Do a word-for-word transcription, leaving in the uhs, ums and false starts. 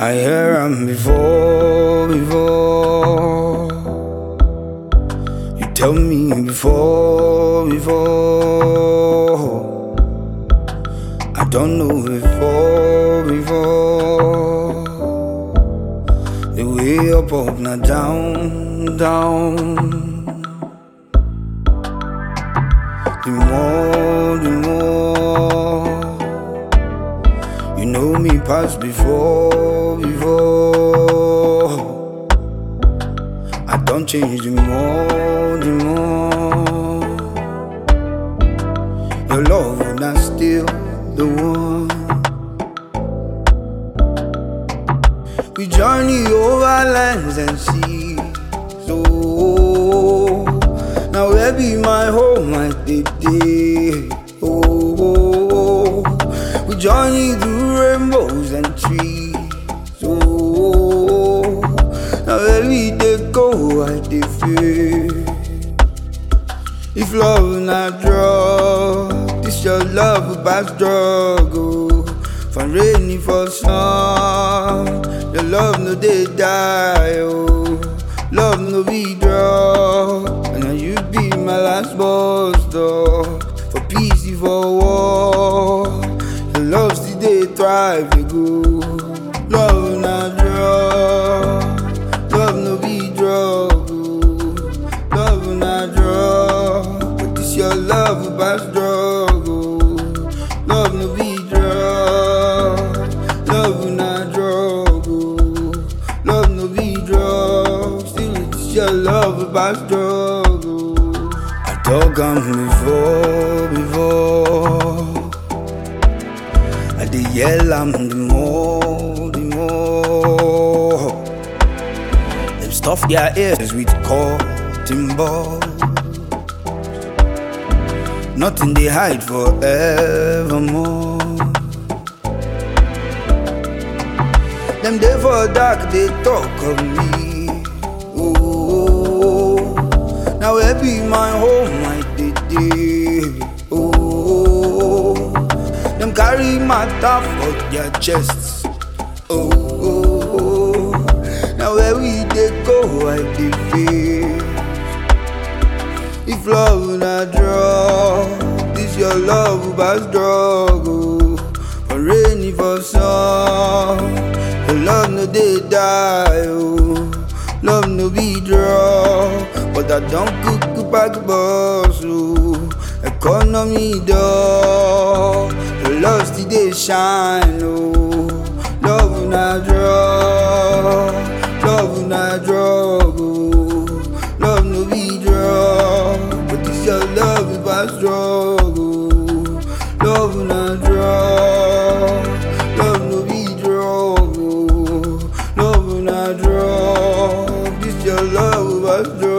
I hear 'em before, before. You tell me before, before. I don't know before, before. The way up, up, now down, down. The more, the more. You know me past before, before. I don't change the more, the more. Your love would not still the one. We journey over lands and seas. So now where be my home, my day? Oh, we journey through rainbows and trees. So now where we dey go, I dey feel. If love not drug, this your love about struggle. For rainy for sun, your love no dey die. Oh, love no be drug, and now you be my last bus stop. For peace, for war, your love still dey thrive. You go, love not drug, love no be drug. Oh, love not drug, but this your love about struggle. Love no be drug, love not drug. Oh, love no be drug, still it's your love about struggle. I dug am before, before. I dey yell am the more, the more. Them stuff their ears with cotton balls. Nothing they hide forevermore. Them day for dark, they talk of me. Oh, now where be my home, my day? Oh, them carry my top for their chests. Oh, now where we dey go, I dey feel. If love not draw, this your love about struggle. For rainy for sun, your love no dey die. Oh, love no be draw, but I don't cook back boss. Oh, economy door, your love still dey shine. Oh, love not draw, love not draw. Oh, love no be draw, but this your love about struggle. Love not draw, love no be draw. Oh, love not draw, this your love about struggle.